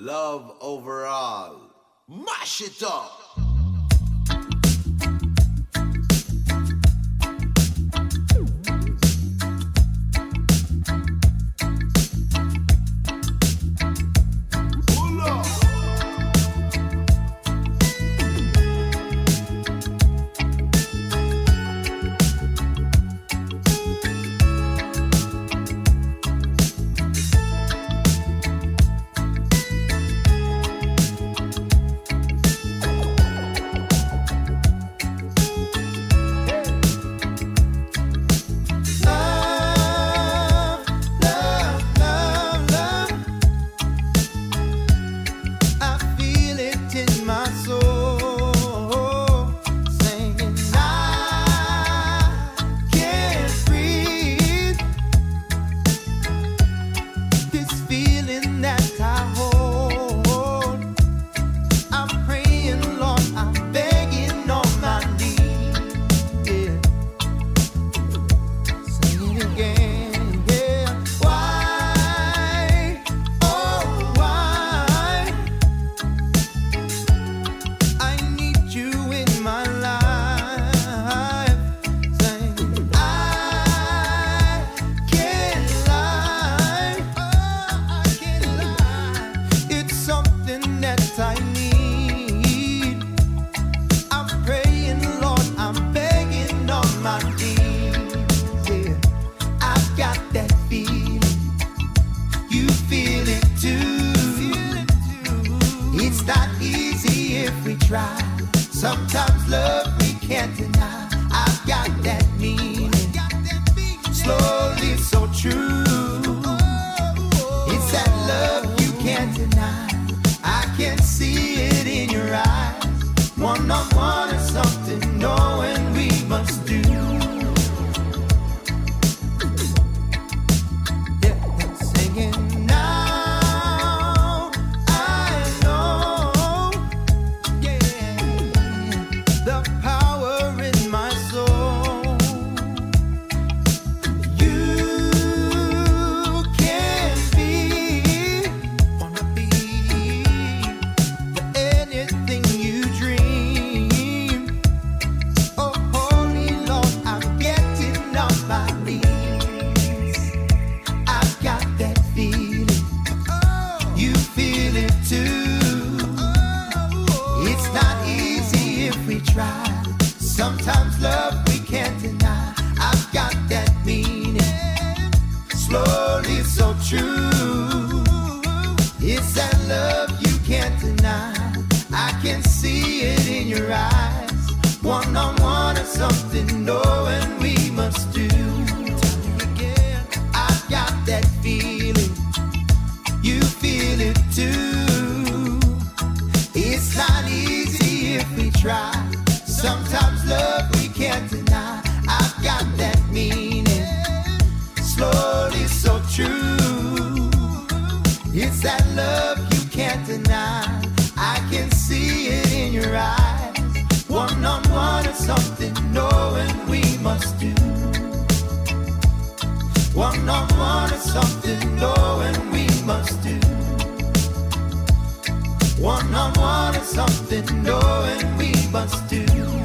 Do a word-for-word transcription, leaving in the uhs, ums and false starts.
love overall. Mash it up. Sometimes love we can't deny. I've got that meaning, slowly so true. It's that love you can't deny. I can see it in your eyes. One on one is something knowing we must do. Yeah, singing now. I know, yeah, the power in my soul. You can be, wanna be anything you dream. Oh, holy Lord, I'm getting on my knees. I've got that feeling. You feel it too. It's not easy if we try. Sometimes love we can't deny. I've got that meaning, slowly so true. It's that love you can't deny. I can see it in your eyes. One on one is something knowing we must do. I've got that feeling. You feel it too. It's not easy if we try. Sometimes love we can't deny. I've got that meaning, slowly so true. It's that love you can't deny. I can see it in your eyes. One on one is something knowing we must do. One on one is something knowing we must do. One on one is something knowing we must do.